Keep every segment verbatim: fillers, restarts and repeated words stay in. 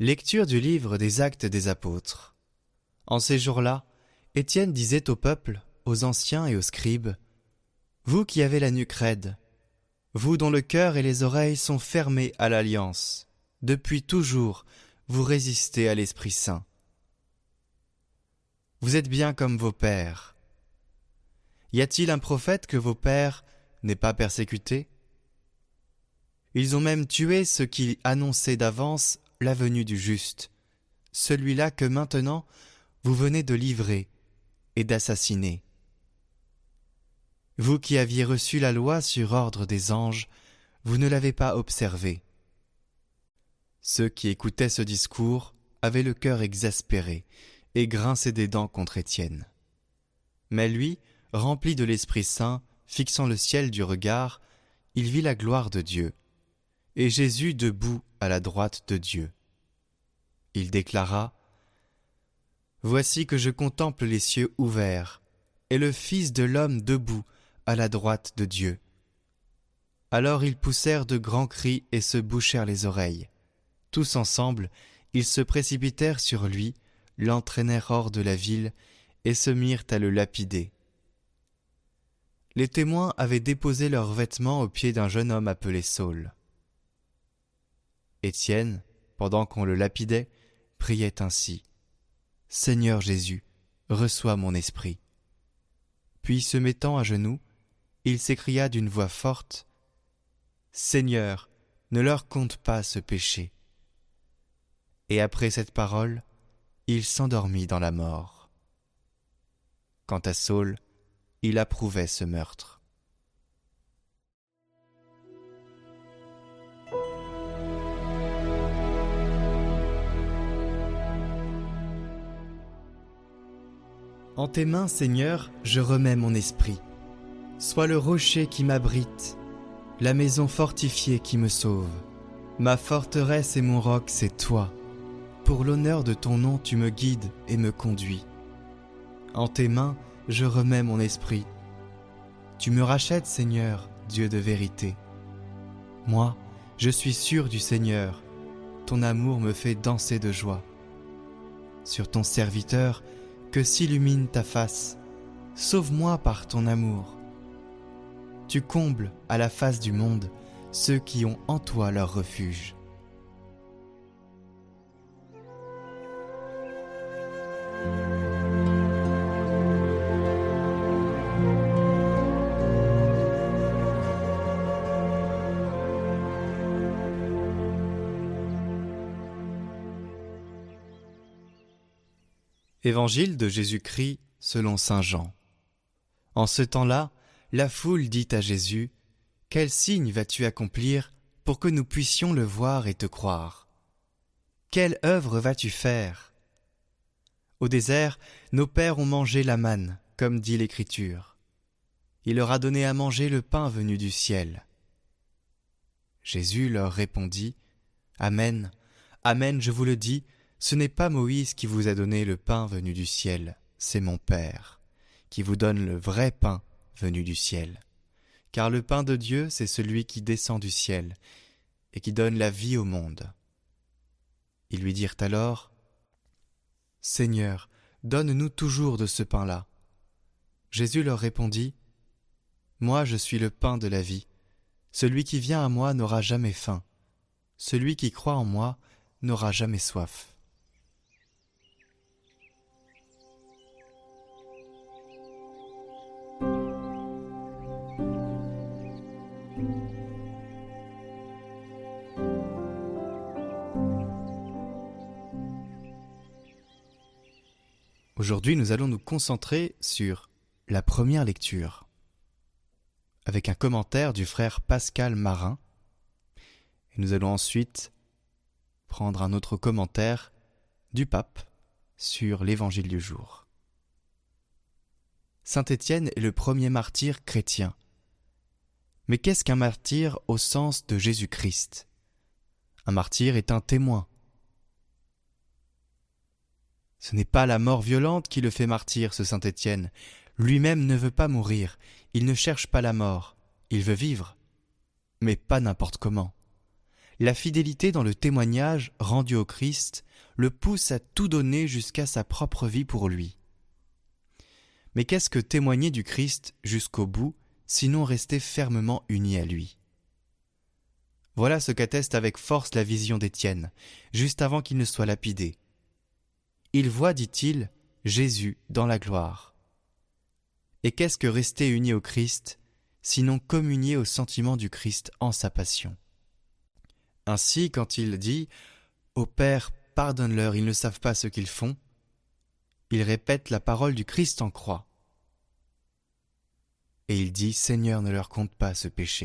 Lecture du livre des Actes des Apôtres. En ces jours-là, Étienne disait au peuple, aux anciens et aux scribes, « Vous qui avez la nuque raide, vous dont le cœur et les oreilles sont fermés à l'alliance, depuis toujours, vous résistez à l'Esprit Saint. Vous êtes bien comme vos pères. Y a-t-il un prophète que vos pères n'aient pas persécuté? Ils ont même tué ceux qui annonçaient d'avance la venue du juste, celui-là que maintenant vous venez de livrer et d'assassiner. Vous qui aviez reçu la loi sur ordre des anges, vous ne l'avez pas observée. » Ceux qui écoutaient ce discours avaient le cœur exaspéré et grinçaient des dents contre Étienne. Mais lui, rempli de l'Esprit Saint, fixant le ciel du regard, il vit la gloire de Dieu, et Jésus debout à la droite de Dieu. Il déclara, « Voici que je contemple les cieux ouverts, et le Fils de l'homme debout à la droite de Dieu. » Alors ils poussèrent de grands cris et se bouchèrent les oreilles. Tous ensemble, ils se précipitèrent sur lui, l'entraînèrent hors de la ville et se mirent à le lapider. Les témoins avaient déposé leurs vêtements aux pieds d'un jeune homme appelé Saul. Étienne, pendant qu'on le lapidait, priait ainsi, « Seigneur Jésus, reçois mon esprit. » Puis se mettant à genoux, il s'écria d'une voix forte, « Seigneur, ne leur compte pas ce péché. » Et après cette parole, il s'endormit dans la mort. Quant à Saul, il approuvait ce meurtre. En tes mains, Seigneur, je remets mon esprit. Sois le rocher qui m'abrite, la maison fortifiée qui me sauve. Ma forteresse et mon roc, c'est toi. Pour l'honneur de ton nom, tu me guides et me conduis. En tes mains, je remets mon esprit. Tu me rachètes, Seigneur, Dieu de vérité. Moi, je suis sûr du Seigneur. Ton amour me fait danser de joie. Sur ton serviteur, que s'illumine ta face. Sauve-moi par ton amour. Tu combles à la face du monde ceux qui ont en toi leur refuge. Évangile de Jésus-Christ selon saint Jean. En ce temps-là, la foule dit à Jésus, « Quel signe vas-tu accomplir pour que nous puissions le voir et te croire? Quelle œuvre vas-tu faire? Au désert, nos pères ont mangé la manne, comme dit l'Écriture. Il leur a donné à manger le pain venu du ciel. » Jésus leur répondit, « Amen, Amen, je vous le dis, ce n'est pas Moïse qui vous a donné le pain venu du ciel, c'est mon Père, qui vous donne le vrai pain venu du ciel. Car le pain de Dieu, c'est celui qui descend du ciel et qui donne la vie au monde. » Ils lui dirent alors, « Seigneur, donne-nous toujours de ce pain-là. » Jésus leur répondit, « Moi je suis le pain de la vie. Celui qui vient à moi n'aura jamais faim. Celui qui croit en moi n'aura jamais soif. » Aujourd'hui, nous allons nous concentrer sur la première lecture, avec un commentaire du frère Pascal Marin. Et nous allons ensuite prendre un autre commentaire du pape sur l'évangile du jour. Saint Étienne est le premier martyr chrétien. Mais qu'est-ce qu'un martyr au sens de Jésus-Christ? Un martyr est un témoin. Ce n'est pas la mort violente qui le fait martyr, ce Saint Étienne. Lui-même ne veut pas mourir, il ne cherche pas la mort, il veut vivre, mais pas n'importe comment. La fidélité dans le témoignage rendu au Christ le pousse à tout donner jusqu'à sa propre vie pour lui. Mais qu'est-ce que témoigner du Christ jusqu'au bout, sinon rester fermement uni à lui ? Voilà ce qu'atteste avec force la vision d'Étienne, juste avant qu'il ne soit lapidé. Il voit, dit-il, Jésus dans la gloire. Et qu'est-ce que rester uni au Christ, sinon communier au sentiment du Christ en sa passion ? Ainsi, quand il dit « Ô Père, pardonne-leur, ils ne savent pas ce qu'ils font », il répète la parole du Christ en croix. Et il dit « Seigneur, ne leur compte pas ce péché ».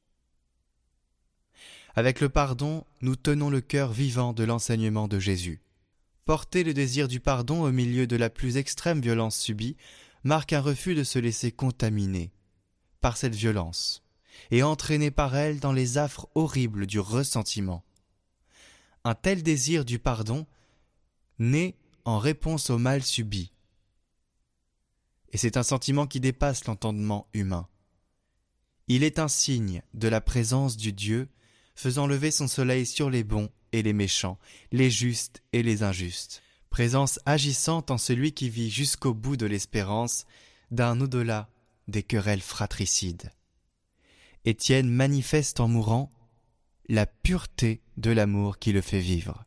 Avec le pardon, nous tenons le cœur vivant de l'enseignement de Jésus. Porter le désir du pardon au milieu de la plus extrême violence subie marque un refus de se laisser contaminer par cette violence et entraîner par elle dans les affres horribles du ressentiment. Un tel désir du pardon naît en réponse au mal subi. Et c'est un sentiment qui dépasse l'entendement humain. Il est un signe de la présence du Dieu faisant lever son soleil sur les bons et les méchants, les justes et les injustes. Présence agissante en celui qui vit jusqu'au bout de l'espérance d'un au-delà des querelles fratricides. Étienne manifeste en mourant la pureté de l'amour qui le fait vivre.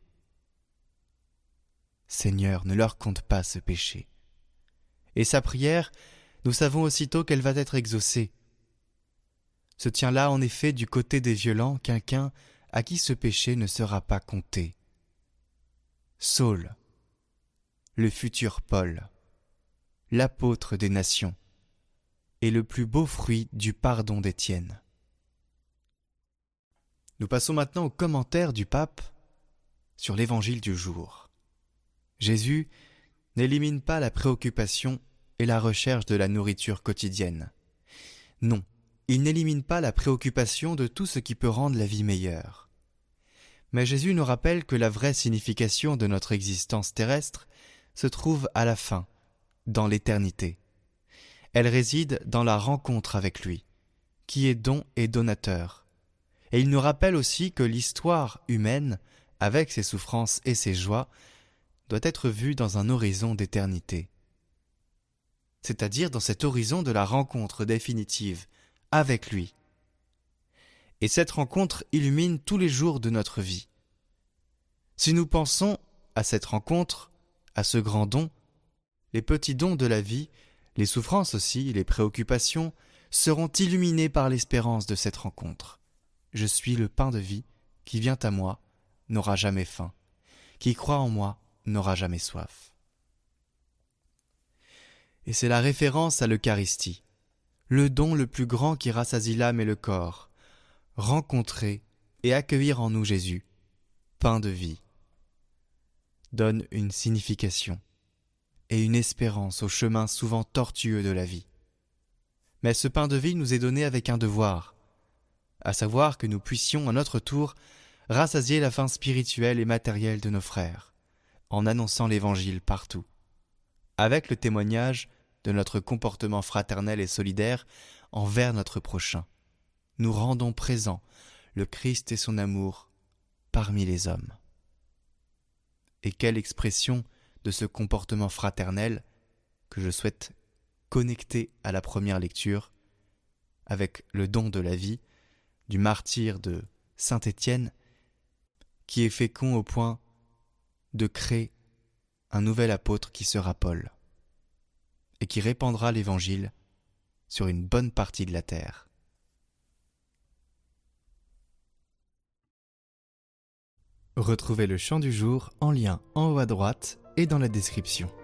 Seigneur, ne leur compte pas ce péché. Et sa prière, nous savons aussitôt qu'elle va être exaucée. Se tient là en effet du côté des violents quelqu'un à qui ce péché ne sera pas compté. Saul, le futur Paul, l'apôtre des nations, est le plus beau fruit du pardon d'Étienne. Nous passons maintenant au commentaire du pape sur l'évangile du jour. Jésus n'élimine pas la préoccupation et la recherche de la nourriture quotidienne. Non, il n'élimine pas la préoccupation de tout ce qui peut rendre la vie meilleure. Mais Jésus nous rappelle que la vraie signification de notre existence terrestre se trouve à la fin, dans l'éternité. Elle réside dans la rencontre avec lui, qui est don et donateur. Et il nous rappelle aussi que l'histoire humaine, avec ses souffrances et ses joies, doit être vue dans un horizon d'éternité. C'est-à-dire dans cet horizon de la rencontre définitive avec lui. Et cette rencontre illumine tous les jours de notre vie. Si nous pensons à cette rencontre, à ce grand don, les petits dons de la vie, les souffrances aussi, les préoccupations, seront illuminés par l'espérance de cette rencontre. Je suis le pain de vie, qui vient à moi, n'aura jamais faim, qui croit en moi, n'aura jamais soif. Et c'est la référence à l'Eucharistie, le don le plus grand qui rassasie l'âme et le corps, rencontrer et accueillir en nous Jésus, pain de vie, donne une signification et une espérance au chemin souvent tortueux de la vie. Mais ce pain de vie nous est donné avec un devoir, à savoir que nous puissions à notre tour rassasier la faim spirituelle et matérielle de nos frères, en annonçant l'Évangile partout, avec le témoignage de notre comportement fraternel et solidaire envers notre prochain. Nous rendons présent le Christ et son amour parmi les hommes. Et quelle expression de ce comportement fraternel que je souhaite connecter à la première lecture avec le don de la vie du martyr de Saint Étienne qui est fécond au point de créer un nouvel apôtre qui sera Paul et qui répandra l'Évangile sur une bonne partie de la terre. Retrouvez le chant du jour en lien en haut à droite et dans la description.